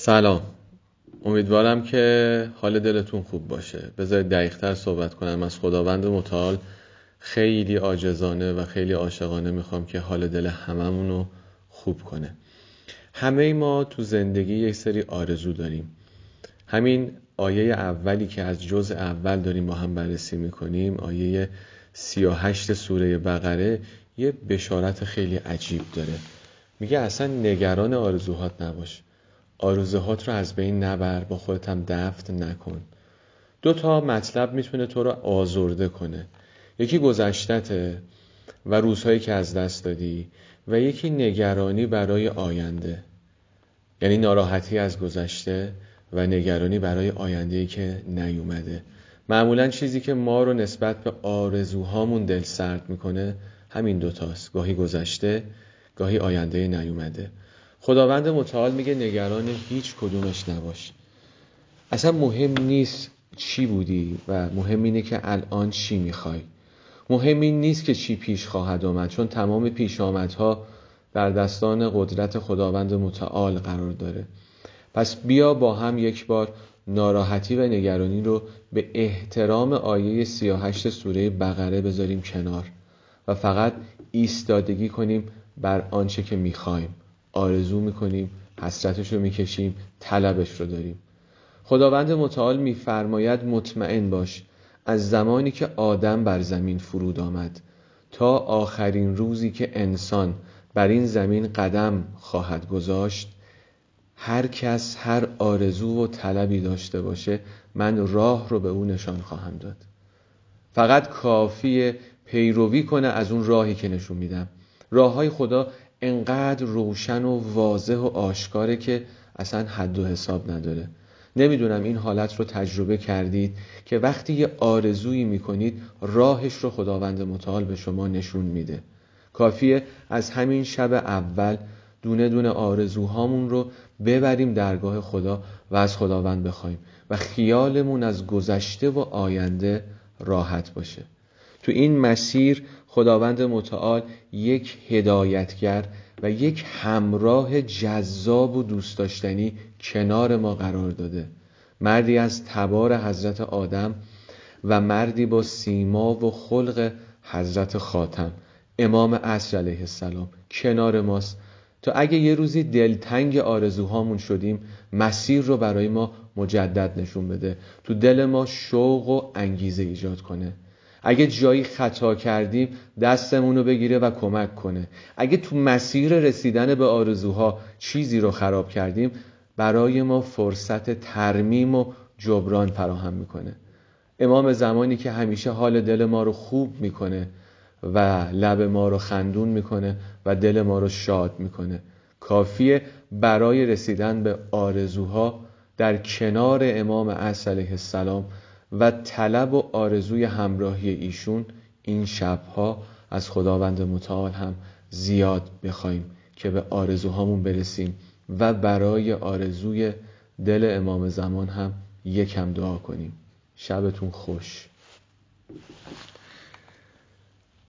سلام. امیدوارم که حال دلتون خوب باشه. بذارید دقیق‌تر صحبت کنم. از خداوند متعال خیلی عاجزانه و خیلی عاشقانه میخوام که حال دل هممونو خوب کنه. همه ما تو زندگی یک سری آرزو داریم. همین آیه اولی که از جزء اول داریم با هم بررسی میکنیم، آیه 38 سوره بقره، یه بشارت خیلی عجیب داره. میگه اصلا نگران آرزوهات نباش، آرزوهات رو از بین نبر، با خودت هم دفن نکن. 2 مطلب میتونه تو رو آزرده کنه. یکی گذشتته و روزهایی که از دست دادی، و یکی نگرانی برای آینده، یعنی ناراحتی از گذشته و نگرانی برای آینده‌ای که نیومده. معمولا چیزی که ما رو نسبت به آرزوهامون دل سرد میکنه همین 2 گاهی گذشته، گاهی آینده نیومده. خداوند متعال میگه نگران هیچ کدومش نباش. اصلا مهم نیست چی بودی و مهم اینه که الان چی میخوای. مهم این نیست که چی پیش خواهد آمد، چون تمام پیش آمدها در دستان قدرت خداوند متعال قرار داره. پس بیا با هم یک بار ناراحتی و نگرانی رو به احترام آیه 38 سوره بقره بذاریم کنار و فقط ایستادگی کنیم بر آنچه که میخوایم، آرزو میکنیم، حسرتش رو میکشیم، طلبش رو داریم. خداوند متعال میفرماید مطمئن باش از زمانی که آدم بر زمین فرود آمد تا آخرین روزی که انسان بر این زمین قدم خواهد گذاشت، هر کس هر آرزو و طلبی داشته باشه من راه رو به اون نشان خواهم داد. فقط کافیه پیروی کنه از اون راهی که نشون میدم. راههای خدا انقدر روشن و واضح و آشکاره که اصلا حد و حساب نداره. نمیدونم این حالت رو تجربه کردید که وقتی یه آرزویی میکنید راهش رو خداوند متعال به شما نشون میده. کافیه از همین شب اول دونه دونه آرزوهامون رو ببریم درگاه خدا و از خداوند بخوایم و خیالمون از گذشته و آینده راحت باشه. تو این مسیر خداوند متعال یک هدایتگر و یک همراه جذاب و دوست داشتنی کنار ما قرار داده. مردی از تبار حضرت آدم و مردی با سیما و خلق حضرت خاتم امام عصر علیه السلام کنار ماست تا اگه یه روزی دلتنگ آرزوهامون شدیم مسیر رو برای ما مجدد نشون بده، تو دل ما شوق و انگیزه ایجاد کنه. اگه جایی خطا کردیم دستمون رو بگیره و کمک کنه. اگه تو مسیر رسیدن به آرزوها چیزی رو خراب کردیم برای ما فرصت ترمیم و جبران فراهم میکنه. امام زمانی که همیشه حال دل ما رو خوب میکنه و لب ما رو خندون میکنه و دل ما رو شاد میکنه. کافیه برای رسیدن به آرزوها در کنار امام عصر علیه السلام و طلب و آرزوی همراهی ایشون این شبها از خداوند متعال هم زیاد بخوایم که به آرزوهامون برسیم و برای آرزوی دل امام زمان هم یکم دعا کنیم. شبتون خوش.